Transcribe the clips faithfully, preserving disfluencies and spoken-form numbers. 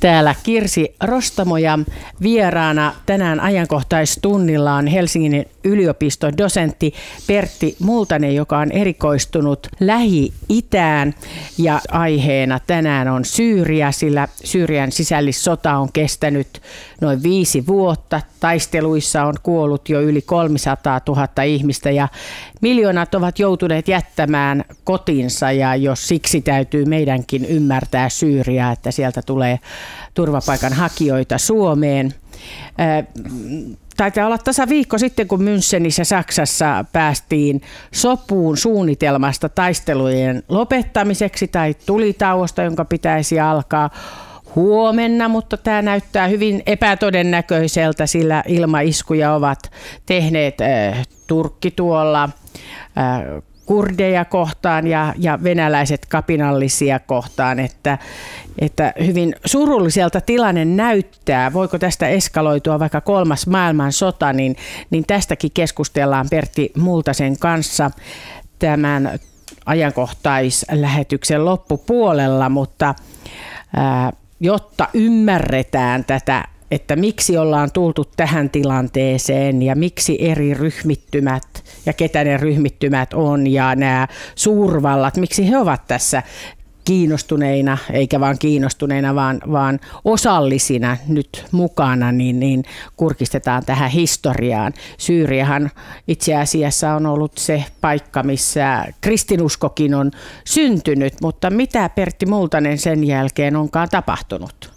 Täällä Kirsi Rostamo ja vieraana tänään ajankohtaistunnilla on Helsingin yliopiston dosentti Pertti Multanen, joka on erikoistunut Lähi-Itään ja aiheena tänään on Syyria, sillä Syyrian sisällissota on kestänyt noin viisi vuotta. Taisteluissa on kuollut jo yli kolmesataatuhatta ihmistä ja miljoonat ovat joutuneet jättämään kotinsa, ja jos siksi täytyy meidänkin ymmärtää Syyriaa, että sieltä tulee turvapaikanhakijoita Suomeen. Taitaa olla tasa viikko sitten, kun Münchenissä Saksassa päästiin sopuun suunnitelmasta taistelujen lopettamiseksi tai tulitauosta, jonka pitäisi alkaa huomenna, mutta tämä näyttää hyvin epätodennäköiseltä, sillä ilmaiskuja ovat tehneet äh, Turkki tuolla äh, kurdeja kohtaan ja, ja venäläiset kapinallisia kohtaan, että, että hyvin surulliselta tilanne näyttää. Voiko tästä eskaloitua vaikka kolmas maailmansota, niin, niin tästäkin keskustellaan Pertti Multasen kanssa tämän ajankohtaislähetyksen loppupuolella, mutta ää, jotta ymmärretään tätä, että miksi ollaan tultu tähän tilanteeseen ja miksi eri ryhmittymät ja ketä ne ryhmittymät on ja nämä suurvallat, miksi he ovat tässä kiinnostuneina, eikä vaan kiinnostuneina, vaan, vaan osallisina nyt mukana, niin, niin kurkistetaan tähän historiaan. Syyriahan itse asiassa on ollut se paikka, missä kristinuskokin on syntynyt, mutta mitä Pertti Multanen sen jälkeen onkaan tapahtunut?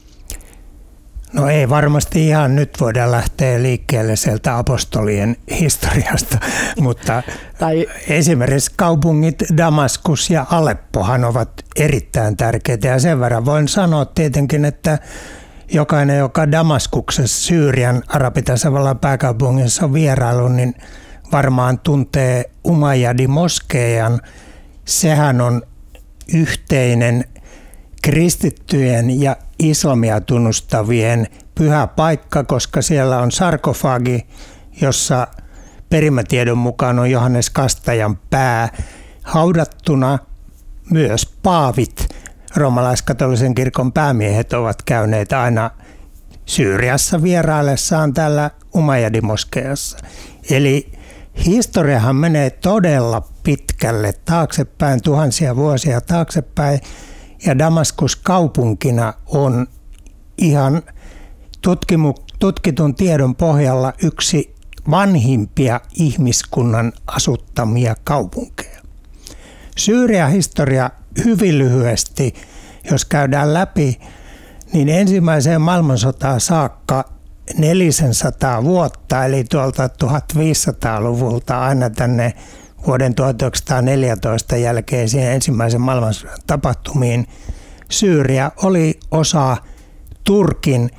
No ei varmasti ihan nyt voida lähteä liikkeelle sieltä apostolien historiasta, mutta tai esimerkiksi kaupungit Damaskus ja Aleppohan ovat erittäin tärkeitä, ja sen verran voin sanoa tietenkin, että jokainen, joka Damaskuksessa Syyrian arabitasavallan pääkaupungissa on vierailu, niin varmaan tuntee Umayyadi-moskeijan. Sehän on yhteinen kristittyjen ja islamia tunnustavien pyhä paikka, koska siellä on sarkofagi, jossa perimätiedon mukaan on Johannes Kastajan pää haudattuna. Myös paavit, roomalaiskatolisen kirkon päämiehet, ovat käyneet aina Syyriassa vieraillessaan täällä Umayyadi-moskeijassa. Eli historiahan menee todella pitkälle taaksepäin, tuhansia vuosia taaksepäin. Ja Damaskus kaupunkina on ihan tutkimu, tutkitun tiedon pohjalla yksi vanhimpia ihmiskunnan asuttamia kaupunkeja. Syyrian historia hyvin lyhyesti, jos käydään läpi, niin ensimmäiseen maailmansotaan saakka neljäsataa vuotta, eli tuolta tuhatviisisataaluvulta aina tänne vuoden tuhatyhdeksänsataaneljätoista jälkeisiin ensimmäisen maailmansodan tapahtumiin, Syyria oli osa Turkin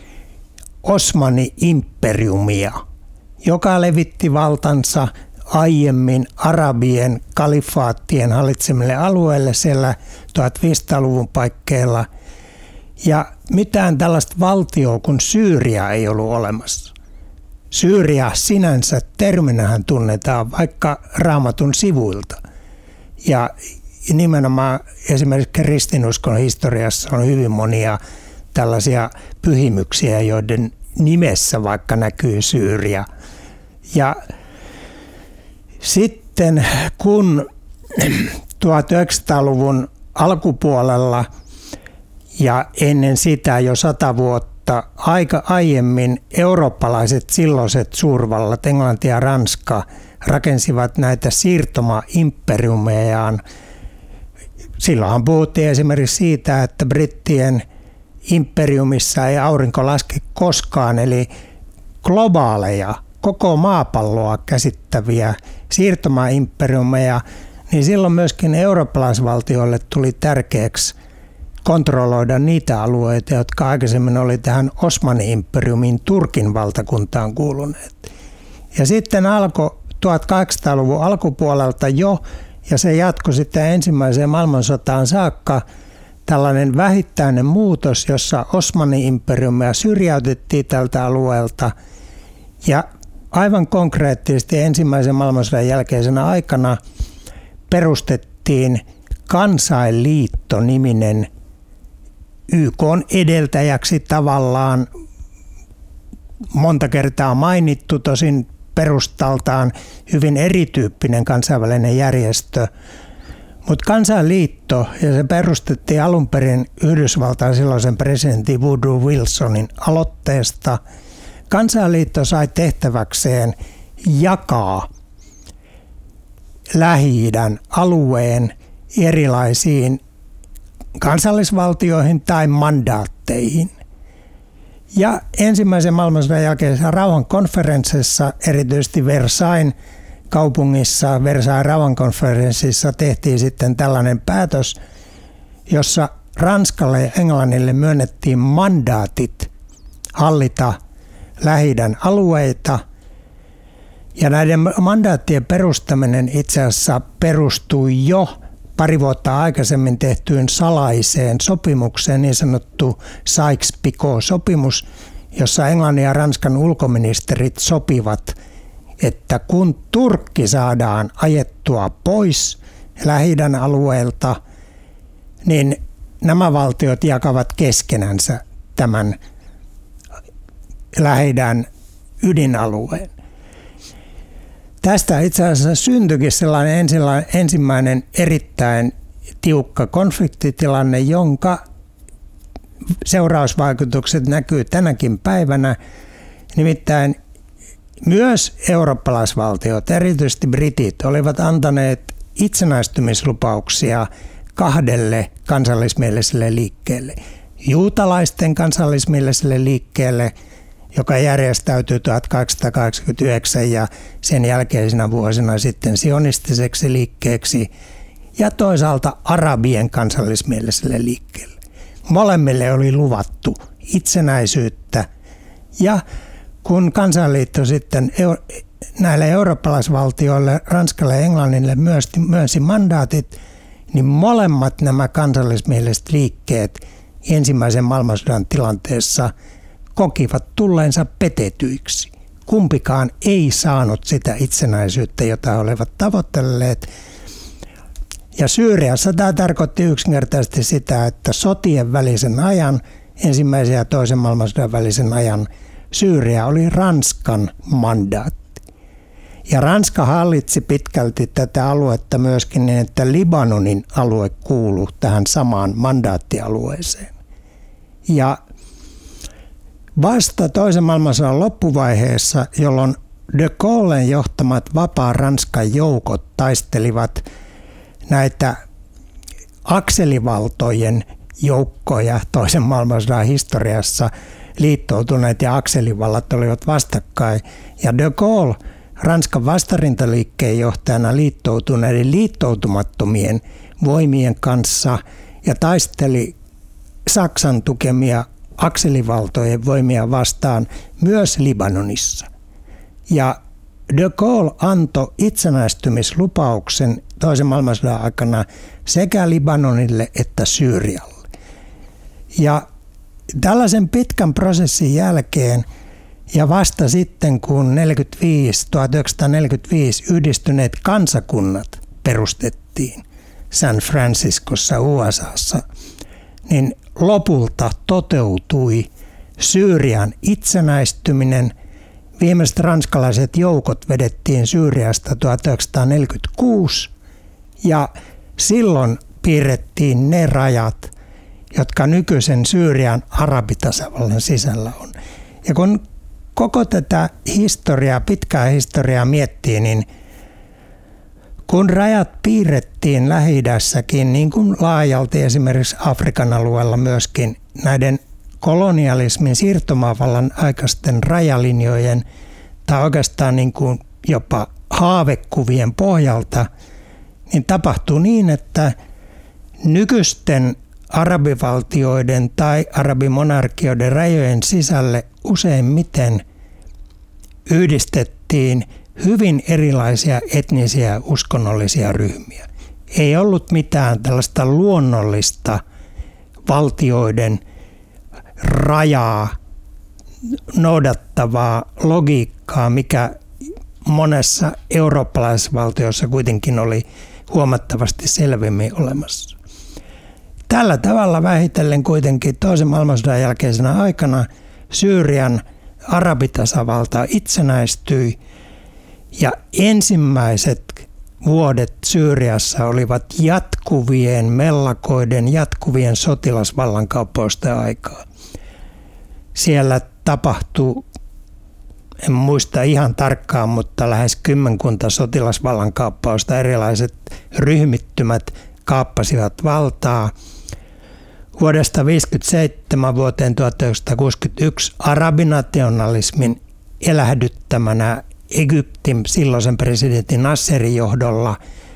Osmani-imperiumia, joka levitti valtansa aiemmin arabien kalifaattien hallitsemille alueille siellä tuhatviisisataaluvun paikkeilla. Ja mitään tällaista valtioa kuin Syyria ei ollut olemassa. Syyria sinänsä terminähän tunnetaan vaikka Raamatun sivuilta. Ja nimenomaan esimerkiksi kristinuskon historiassa on hyvin monia tällaisia pyhimyksiä, joiden nimessä vaikka näkyy Syyria. Ja sitten kun tuhatyhdeksänsataaluvun alkupuolella ja ennen sitä jo sata vuotta aika aiemmin eurooppalaiset silloiset suurvallat, Englanti ja Ranska, rakensivat näitä siirtomaimperiumejaan. Silloinhan puhuttiin esimerkiksi siitä, että brittien imperiumissa ei aurinko laske koskaan, eli globaaleja, koko maapalloa käsittäviä siirtomaimperiumeja, niin silloin myöskin eurooppalaisvaltioille tuli tärkeäksi kontrolloida niitä alueita, jotka aikaisemmin oli tähän Osmani-imperiumin Turkin valtakuntaan kuuluneet. Ja sitten alkoi tuhatkahdeksansataaluvun alkupuolelta jo, ja se jatkoi sitten ensimmäiseen maailmansotaan saakka, tällainen vähittäinen muutos, jossa Osmani-imperiumia syrjäytettiin tältä alueelta. Ja aivan konkreettisesti ensimmäisen maailmansodan jälkeisenä aikana perustettiin Kansainliitto-niminen Y K:n edeltäjäksi tavallaan monta kertaa mainittu, tosin perustaltaan hyvin erityyppinen kansainvälinen järjestö. Mutta Kansainliitto, ja se perustettiin alun perin Yhdysvaltain silloisen presidentti Woodrow Wilsonin aloitteesta. Kansainliitto sai tehtäväkseen jakaa Lähi-idän alueen erilaisiin kansallisvaltioihin tai mandaatteihin. Ja ensimmäisen maailmansodan jälkeisessä rauhankonferenssissa, erityisesti Versailles kaupungissa, Versailles rauhankonferenssissa tehtiin sitten tällainen päätös, jossa Ranskalle ja Englannille myönnettiin mandaatit hallita Lähi-idän alueita. Ja näiden mandaattien perustaminen itse asiassa perustui jo pari vuotta aikaisemmin tehtyyn salaiseen sopimukseen, niin sanottu Sykes-Picot-sopimus, jossa Englannin ja Ranskan ulkoministerit sopivat, että kun Turkki saadaan ajettua pois Lähi-idän alueelta, niin nämä valtiot jakavat keskenänsä tämän Lähi-idän ydinalueen. Tästä itse asiassa syntyikin sellainen ensimmäinen erittäin tiukka konfliktitilanne, jonka seurausvaikutukset näkyy tänäkin päivänä. Nimittäin myös eurooppalaisvaltiot, erityisesti britit, olivat antaneet itsenäistymislupauksia kahdelle kansallismieliselle liikkeelle. Juutalaisten kansallismieliselle liikkeelle, joka järjestäytyi tuhatkahdeksansataakahdeksankymmentäyhdeksän ja sen jälkeisinä vuosina sitten sionistiseksi liikkeeksi, ja toisaalta arabien kansallismieliselle liikkeelle. Molemmille oli luvattu itsenäisyyttä, ja kun Kansainliitto sitten näille eurooppalaisvaltioille, Ranskalle ja Englannille myönsi mandaatit, niin molemmat nämä kansallismieliset liikkeet ensimmäisen maailmansodan tilanteessa kokivat tulleensa petetyiksi. Kumpikaan ei saanut sitä itsenäisyyttä, jota olivat tavoitelleet. Ja Syyriassa tämä tarkoitti yksinkertaisesti sitä, että sotien välisen ajan, ensimmäisen ja toisen maailmansodan välisen ajan, Syyria oli Ranskan mandaatti. Ja Ranska hallitsi pitkälti tätä aluetta myöskin niin, että Libanonin alue kuului tähän samaan mandaattialueeseen. Ja vasta toisen maailmansodan loppuvaiheessa, jolloin de Gaullen johtamat vapaa Ranskan joukot taistelivat näitä akselivaltojen joukkoja toisen maailmansodan historiassa, liittoutuneet ja akselivallat olivat vastakkain. Ja de Gaulle Ranskan vastarintaliikkeen johtajana liittoutui näiden liittoutumattomien voimien kanssa ja taisteli Saksan tukemia akselivaltojen voimia vastaan myös Libanonissa. Ja de Gaulle antoi itsenäistymislupauksen toisen maailmansodan aikana sekä Libanonille että Syyrialle. Ja tällaisen pitkän prosessin jälkeen ja vasta sitten kun tuhatyhdeksänsataaneljäkymmentäviisi yhdistyneet kansakunnat perustettiin San Franciscossa U S A:ssa, niin lopulta toteutui Syyrian itsenäistyminen. Viimeiset ranskalaiset joukot vedettiin Syyriasta tuhatyhdeksänsataaneljäkymmentäkuusi ja silloin piirrettiin ne rajat, jotka nykyisen Syyrian arabitasavallan sisällä on. Ja kun koko tätä historiaa, pitkää historiaa miettii, niin kun rajat piirrettiin Lähi-idässäkin, niin kuin laajalti esimerkiksi Afrikan alueella myöskin näiden kolonialismin siirtomaavallan aikaisten rajalinjojen tai oikeastaan niin kuin jopa haavekuvien pohjalta, niin tapahtuu niin, että nykyisten arabivaltioiden tai arabimonarkioiden rajojen sisälle useimmiten yhdistettiin hyvin erilaisia etnisiä uskonnollisia ryhmiä. Ei ollut mitään tällaista luonnollista valtioiden rajaa noudattavaa logiikkaa, mikä monessa eurooppalaisessa valtiossa kuitenkin oli huomattavasti selvemmin olemassa. tällä tavalla vähitellen kuitenkin toisen maailmansodan jälkeisenä aikana Syyrian arabitasavalta itsenäistyi ja ensimmäiset vuodet Syyriassa olivat jatkuvien mellakoiden, jatkuvien sotilasvallankaappausten aikaa. Siellä tapahtui, en muista ihan tarkkaan, mutta lähes kymmenkunta sotilasvallankaappausta. Erilaiset ryhmittymät kaappasivat valtaa. Vuodesta tuhatyhdeksänsataaviisikymmentäseitsemän vuoteen tuhatyhdeksänsataakuusikymmentäyksi arabinationalismin elähdyttämänä Egyptin silloisen presidentin Nasserin johdolla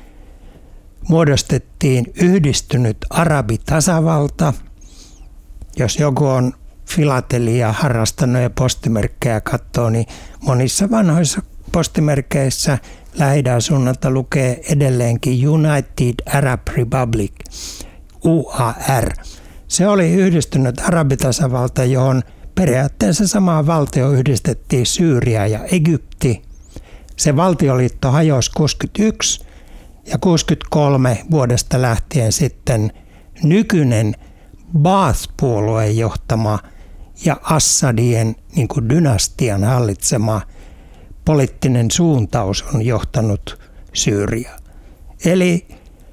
muodostettiin yhdistynyt arabitasavalta. Jos joku on filateliaa harrastanut ja postimerkkejä katsoo, niin monissa vanhoissa postimerkkeissä Lähi-idän suunnalta lukee edelleenkin United Arab Republic, U A R. Se oli yhdistynyt arabitasavalta, johon periaatteessa samaan valtioon yhdistettiin Syyria ja Egypti. Se valtioliitto hajosi kuusikymmentäyksi ja kuusikymmentäkolme vuodesta lähtien sitten nykyinen Baath-puolueen johtama ja Assadien niin kuin dynastian hallitsema poliittinen suuntaus on johtanut Syyriaa. Eli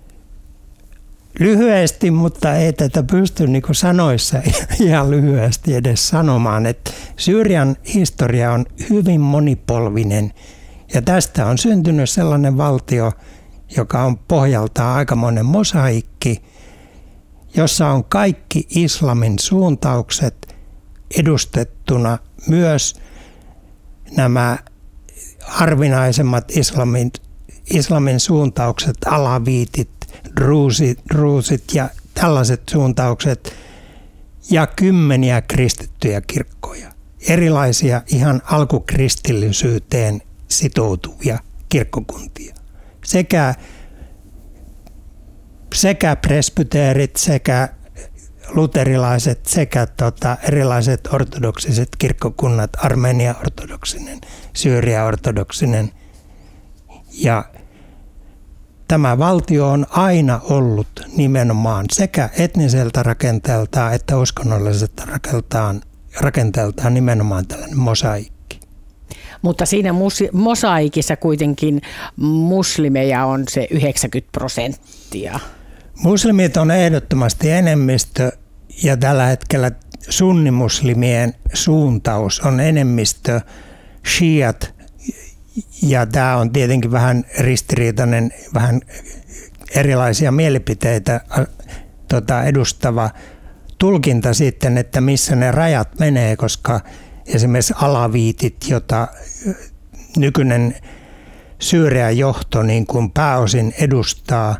lyhyesti, mutta ei tätä pysty niin kuin sanoissa ihan lyhyesti edes sanomaan, että Syyrian historia on hyvin monipolvinen ja tästä on syntynyt sellainen valtio, joka on pohjaltaan aikamoinen mosaikki, jossa on kaikki islamin suuntaukset edustettuna, myös nämä harvinaisemmat islamin, islamin suuntaukset, alaviitit, druusit, druusit ja tällaiset suuntaukset ja kymmeniä kristittyjä kirkkoja. Erilaisia ihan alkukristillisyyteen sitoutuvia kirkkokuntia. Sekä, sekä presbyteerit, sekä luterilaiset, sekä tota, erilaiset ortodoksiset kirkkokunnat, Armenia-ortodoksinen, Syyria-ortodoksinen. Ja tämä valtio on aina ollut nimenomaan sekä etniseltä rakenteeltaan että uskonnolliselta rakenteeltaan, rakenteeltaan nimenomaan tällainen mosaikki. Mutta siinä mus- mosaikissa kuitenkin muslimeja on se yhdeksänkymmentä prosenttia. Muslimit on ehdottomasti enemmistö ja tällä hetkellä sunnimuslimien suuntaus on enemmistö, shiat. Ja tämä on tietenkin vähän ristiriitainen, vähän erilaisia mielipiteitä tota, edustava tulkinta sitten, että missä ne rajat menee, koska esimerkiksi alaviitit, jota nykyinen Syyrian johto niin kuin pääosin edustaa,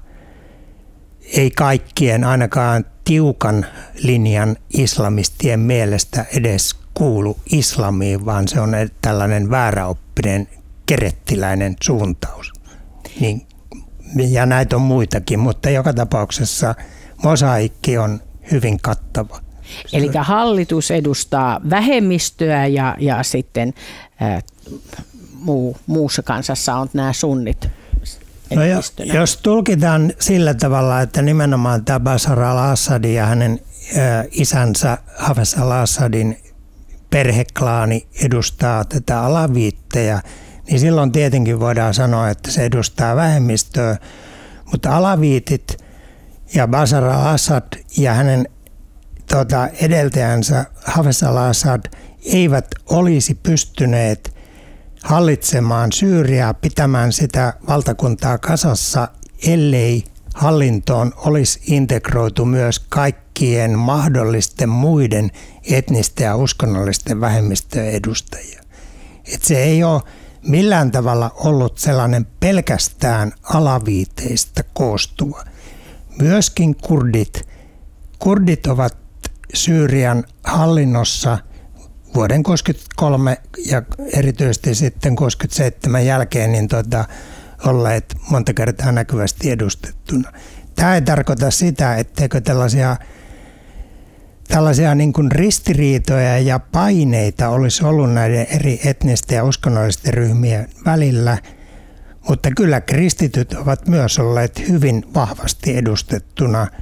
ei kaikkien ainakaan tiukan linjan islamistien mielestä edes kuulu islamiin, vaan se on tällainen vääräoppinen kerettiläinen suuntaus. Niin, ja näitä on muitakin, mutta joka tapauksessa mosaikki on hyvin kattava. Eli hallitus edustaa vähemmistöä ja, ja sitten ää, muu, muussa kansassa on nämä sunnit. No jo, jos tulkitaan sillä tavalla, että nimenomaan tämä Bashar al-Assad ja hänen ää, isänsä Hafez al-Assadin perheklaani edustaa tätä alaviittejä, niin silloin tietenkin voidaan sanoa, että se edustaa vähemmistöä, mutta alaviitit ja Bashar al-Assad ja hänen tuota, edeltäjänsä Hafez al-Assad eivät olisi pystyneet hallitsemaan Syyriaa, pitämään sitä valtakuntaa kasassa, ellei hallintoon olisi integroitu myös kaikkien mahdollisten muiden etnisten ja uskonnollisten vähemmistöjen edustajia. Et se ei ole millään tavalla ollut sellainen pelkästään alaviiteistä koostuva. Myöskin kurdit. Kurdit ovat Syyrian hallinnossa vuoden kuusikymmentäkolme ja erityisesti sitten kuusikymmentäseitsemän jälkeen niin tota, olleet monta kertaa näkyvästi edustettuna. Tämä ei tarkoita sitä, etteikö tällaisia, tällaisia niin kuin ristiriitoja ja paineita olisi ollut näiden eri etnisten ja uskonnollisten ryhmien välillä, mutta kyllä kristityt ovat myös olleet hyvin vahvasti edustettuna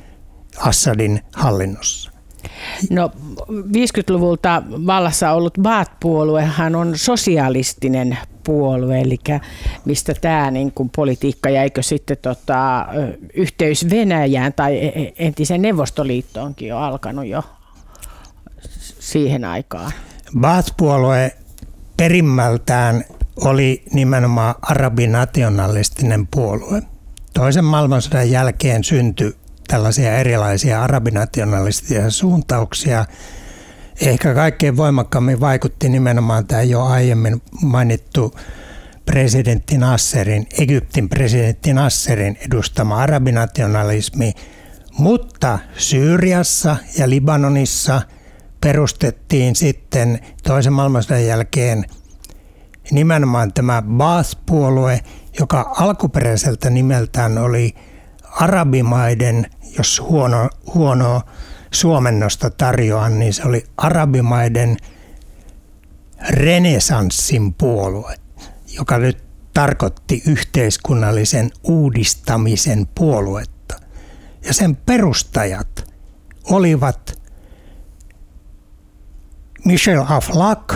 Assadin hallinnossa. No viisikymmentäluvulta vallassa ollut Baath-puoluehan on sosialistinen puolue, eli mistä tämä niin kuin politiikka ja eikö sitten tota, yhteys Venäjään tai entiseen Neuvostoliittoonkin on alkanut jo siihen aikaan? Baath-puolue perimmältään oli nimenomaan arabinationalistinen puolue. Toisen maailmansodan jälkeen syntyi tällaisia erilaisia arabinationalistisia suuntauksia. Ehkä kaikkein voimakkaammin vaikutti nimenomaan tämä jo aiemmin mainittu presidentti Nasserin, Egyptin presidentti Nasserin edustama arabinationalismi, mutta Syyriassa ja Libanonissa perustettiin sitten toisen maailmansodan jälkeen nimenomaan tämä Baath-puolue, joka alkuperäiseltä nimeltään oli arabimaiden, jos huono, huonoa suomennosta tarjoan, niin se oli arabimaiden renesanssin puolue, joka nyt tarkoitti yhteiskunnallisen uudistamisen puoluetta. Ja sen perustajat olivat Michel Aflaq,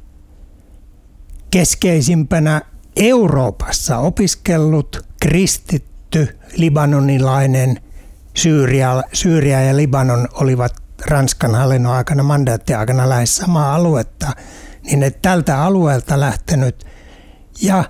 keskeisimpänä Euroopassa opiskellut kristitty libanonilainen. Syyria, Syyria ja Libanon olivat Ranskan hallinnon aikana, mandaattiaikana lähes samaa aluetta, niin että tältä alueelta lähtenyt ja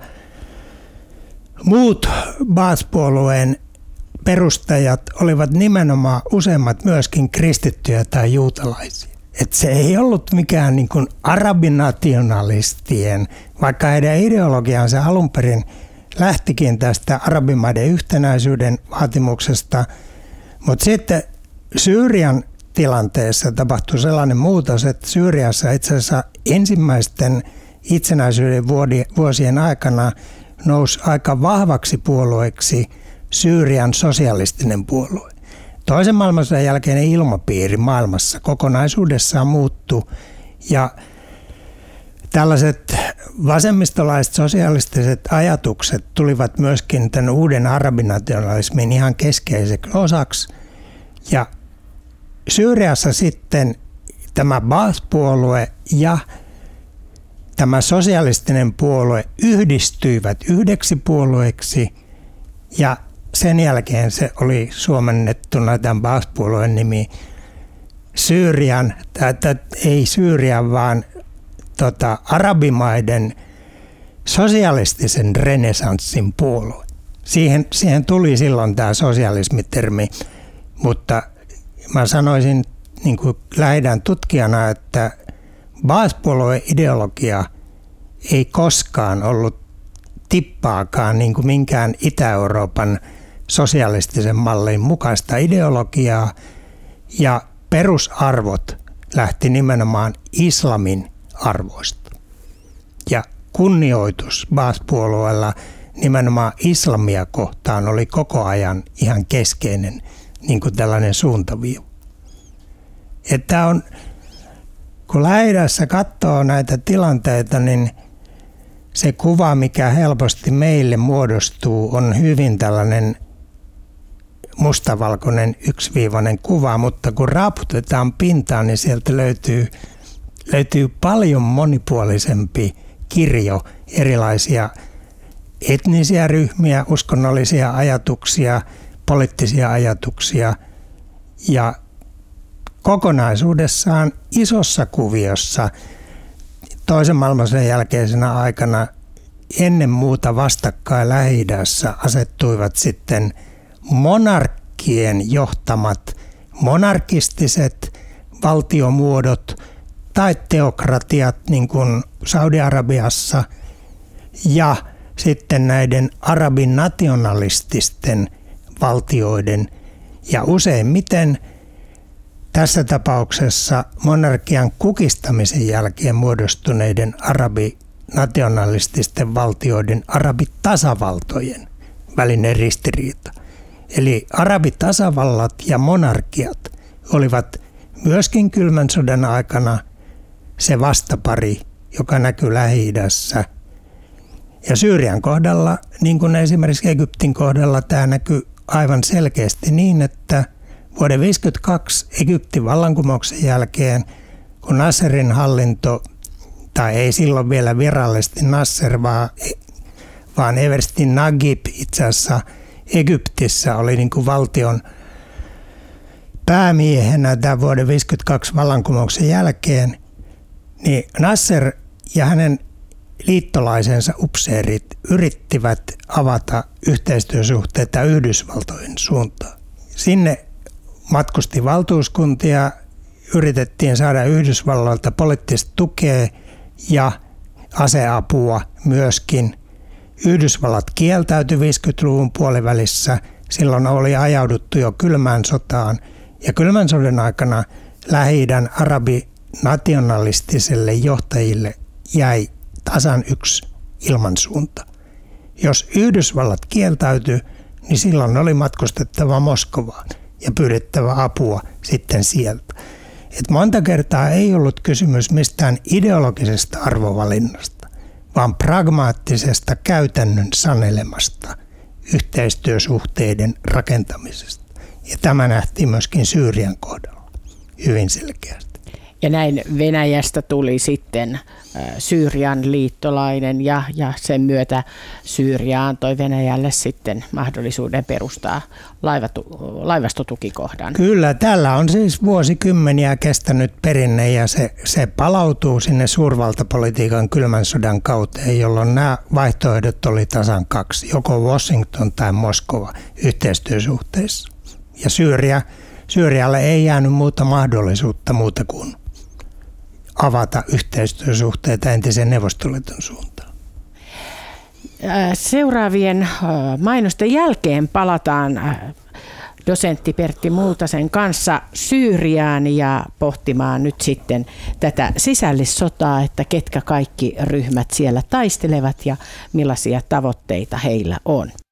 muut Baath-puolueen perustajat olivat nimenomaan useimmat myöskin kristittyjä tai juutalaisia. Että se ei ollut mikään niin kuin arabinationalistien, vaikka heidän ideologiansa alun perin lähtikin tästä arabimaiden yhtenäisyyden vaatimuksesta, mutta sitten Syyrian tilanteessa tapahtui sellainen muutos, että Syyriassa itse asiassa ensimmäisten itsenäisyyden vuosien aikana nousi aika vahvaksi puolueeksi Syyrian sosialistinen puolue. Toisen maailmansodan jälkeinen ilmapiiri maailmassa kokonaisuudessaan muuttui ja tällaiset vasemmistolaiset sosialistiset ajatukset tulivat myöskin tämän uuden arabinationalismin ihan keskeiseksi osaksi. Ja Syyriassa sitten tämä Baath-puolue ja tämä sosialistinen puolue yhdistyivät yhdeksi puolueeksi ja sen jälkeen se oli suomennettuna tämän Baath-puolueen nimi Syyrian, tai ei Syyrian, vaan tota, arabimaiden sosialistisen renesanssin puolue. Siihen, siihen tuli silloin tämä sosialismitermi, mutta mä sanoisin niin kuin lähidän tutkijana, että Baath-puolueen ideologia ei koskaan ollut tippaakaan niin kuin minkään Itä-Euroopan sosialistisen mallin mukaista ideologiaa ja perusarvot lähti nimenomaan islamin arvoista. Ja kunnioitus Baath-puolueella nimenomaan islamia kohtaan oli koko ajan ihan keskeinen niin kuin tällainen suuntaviiva. Että on, kun Lähi-idässä katsoo näitä tilanteita, niin se kuva, mikä helposti meille muodostuu, on hyvin tällainen mustavalkoinen yksiviivainen kuva, mutta kun raaputetaan pintaan, niin sieltä löytyy, löytyy paljon monipuolisempi kirjo erilaisia etnisiä ryhmiä, uskonnollisia ajatuksia, poliittisia ajatuksia ja kokonaisuudessaan isossa kuviossa toisen maailmansodan jälkeisenä aikana ennen muuta vastakkain Lähi-idässä asettuivat sitten monarkkien johtamat monarkistiset valtiomuodot tai teokratiat niin kuin Saudi-Arabiassa ja sitten näiden arabin nationalististen valtioiden ja useimmiten tässä tapauksessa monarkian kukistamisen jälkeen muodostuneiden arabinationalististen valtioiden arabitasavaltojen välinen ristiriita. Eli arabitasavallat ja monarkiat olivat myöskin kylmän sodan aikana se vastapari, joka näkyy Lähi-idässä. Ja Syyrian kohdalla, niin kuin esimerkiksi Egyptin kohdalla, tämä näkyy aivan selkeästi niin, että vuoden tuhatyhdeksänsataaviisikymmentäkaksi Egyptin vallankumouksen jälkeen, kun Nasserin hallinto, tai ei silloin vielä virallisesti Nasser, vaan, vaan eversti Naguib itse asiassa Egyptissä oli niin kuin valtion päämiehenä tämän vuoden tuhatyhdeksänsataaviisikymmentäkaksi vallankumouksen jälkeen, niin Nasser ja hänen liittolaisensa upseerit yrittivät avata yhteistyösuhteita Yhdysvaltojen suuntaan. Sinne matkusti valtuuskuntia, yritettiin saada Yhdysvalloilta poliittista tukea ja aseapua myöskin. Yhdysvallat kieltäytyi viisikymmentäluvun puolivälissä, silloin oli ajauduttu jo kylmään sotaan ja kylmän sodan aikana Lähi-idän arabinationalistiselle johtajille jäi tasan yksi ilmansuunta. Jos Yhdysvallat kieltäytyi, niin silloin oli matkustettava Moskovaan ja pyydettävä apua sitten sieltä. Et monta kertaa ei ollut kysymys mistään ideologisesta arvovalinnasta, vaan pragmaattisesta käytännön sanelemasta yhteistyösuhteiden rakentamisesta. Ja tämä nähtiin myöskin Syyrian kohdalla hyvin selkeästi. Ja näin Venäjästä tuli sitten Syyrian liittolainen ja, ja sen myötä Syyria antoi Venäjälle sitten mahdollisuuden perustaa laivatu, laivastotukikohdan. Kyllä, tällä on siis vuosikymmeniä kestänyt perinne ja se, se palautuu sinne suurvaltapolitiikan kylmän sodan kauteen, jolloin nämä vaihtoehdot oli tasan kaksi, joko Washington tai Moskova yhteistyösuhteissa. Ja Syyria, Syyrialle ei jäänyt muuta mahdollisuutta muuta kuin avata yhteistyösuhteita entisen Neuvostoliiton suuntaan. Seuraavien mainosten jälkeen palataan dosentti Pertti Multasen kanssa Syyriaan ja pohtimaan nyt sitten tätä sisällissotaa, että ketkä kaikki ryhmät siellä taistelevat ja millaisia tavoitteita heillä on.